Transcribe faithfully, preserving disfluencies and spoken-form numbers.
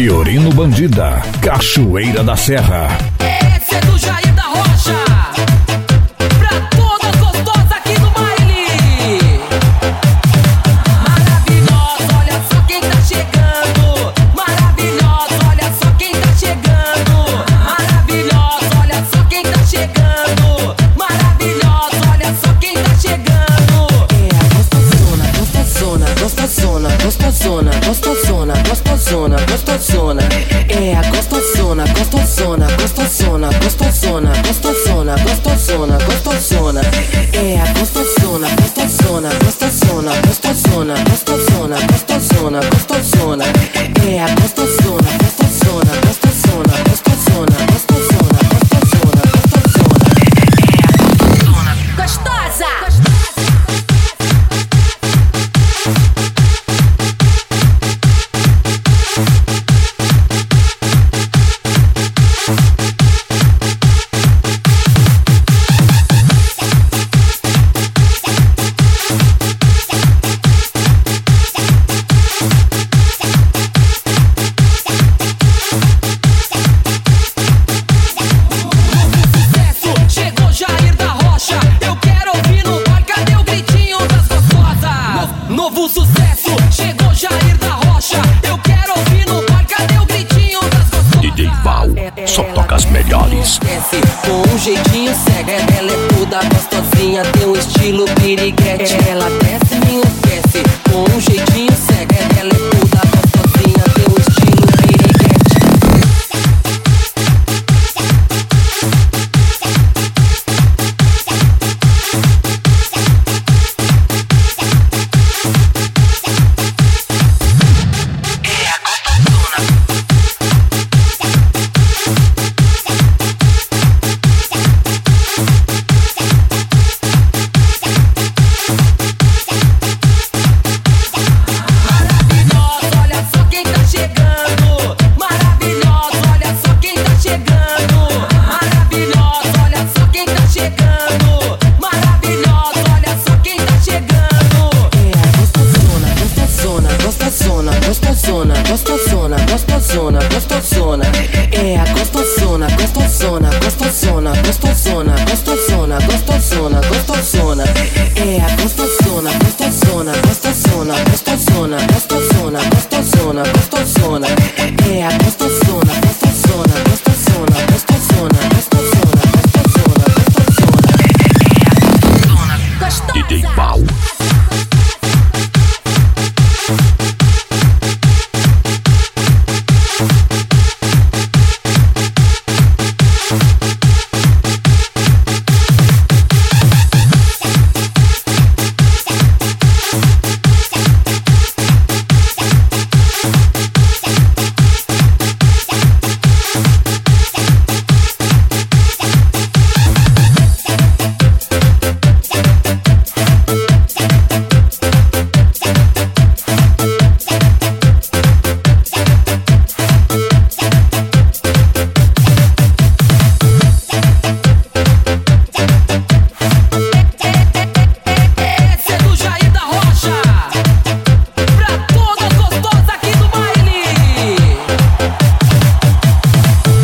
Fiorino Bandida, Cachoeira da Serra. Esse é do Jair da Rocha, pra todas gostosas aqui do baile. Maravilhosa, olha só quem tá chegando. Maravilhosa, olha só quem tá chegando. Maravilhosa, olha só quem tá chegando. Maravilhosa, olha só quem tá chegando. É a gostosona, gostosona, gostosona, gostosona, gostosona, gostosona, gostosona. É a gostosona, gostosona, gostosona, gostosona, gostosona, gostosona, gostosona. É a gostosona, gostosona, gostosona, gostosona, gostosona, gostosona, gostosona. É a gostosona, gostosona, gostosona, gostosona, gostosona, gostosona, gostosona. É a Gostosa! Chegou Jair da Rocha, eu quero ouvir no bar, cadê o gritinho das gostosas? No- Novo sucesso, chegou Jair da Rocha, eu quero ouvir no bar, cadê o gritinho das gostosas? D J Val, só toca as melhores. desce com um jeitinho cega. Ela é toda gostosinha, tem um estilo piriguete. Ela desce, me enlouquece com um jeitinho cega. Ela é toda gostosinha, tem um estilo piriguete. Maravilhosa, olha só quem tá chegando. Maravilhosa, olha só quem tá chegando. Maravilhosa, olha só quem tá chegando. Maravilhosa, olha só quem tá chegando. É a gostosona, gostosona, gostosona, gostosona, gostosona, gostosona, gostosona. É a gostosona, gostosona, gostosona, gostosona, gostosona, gostosona, gostosona. É a gostosona, gostosona, gostosona, gostosona, gostosona, gostosona, gostosona. É a gostosona.